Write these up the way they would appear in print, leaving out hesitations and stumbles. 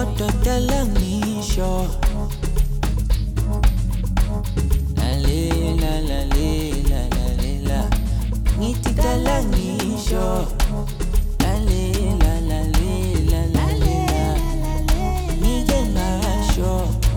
kodwa kudala ngisho lalela lalela lalela ngithi kudala ngisho lalela lalela lalela ngike ngasho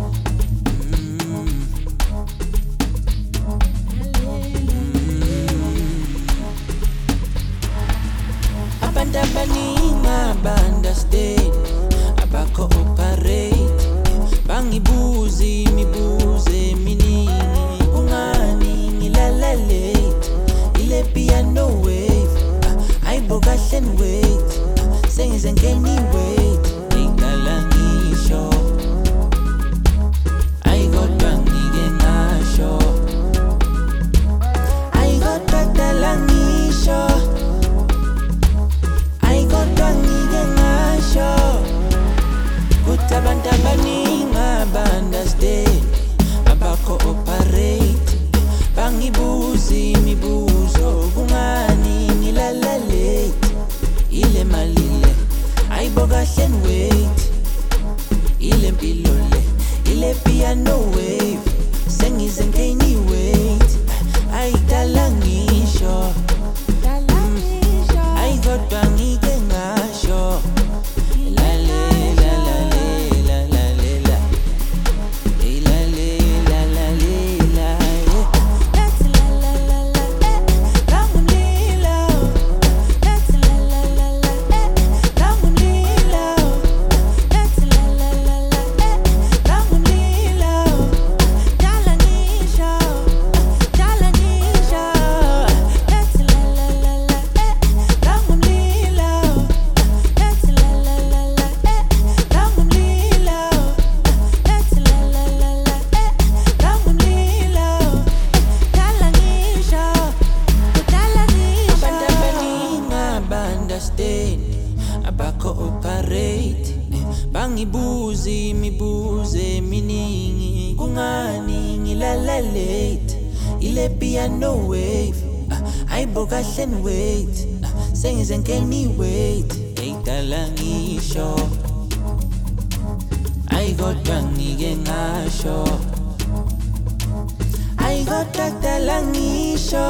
abantu abaningi aba-understand abako-operate bangibuza imibuzo eminingi kungani ngilala late ile piano wave ayibo kahle wait sengize ngeni wait ngidala ngisho ayikodwa ngike ngasho ayikodwa kudala ngisho ayikodwa ngike ngasho kuthi abantu abaningi aba-understand abako-operate bangibuza imibuzo kungani ngilala late ile mali le ayibo kahle wait ile mpilo le ile piano wave sengize ngeni wait ayidala ngisho ayikodwa ngike ngasho lalela lalela lalela lalela lalela let's la la la la ramulila let's la la la la ramulila let's la la la la ramulila dala ngisho let's la la la la ramulila let's la la la la ramulila let's la la la la ramulila dala ngisho abantu abaningi aba-understand abako-operate bangibuza imibuzo eminingi kungani ngilala late ile piano wave ayibo kahle wait sengize ngeni wait eyidala ngisho ayikodwa ngike ngasho ayikodwa kudala ngisho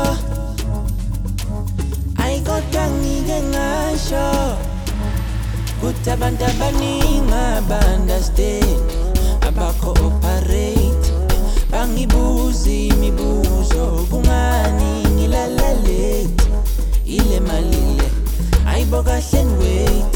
ayikodwa ngike ngasho kuthi abantu abaningi aba-understand abako-operate bangibuza imibuzo kungani ngilala late ile mali le ayibo kahle wait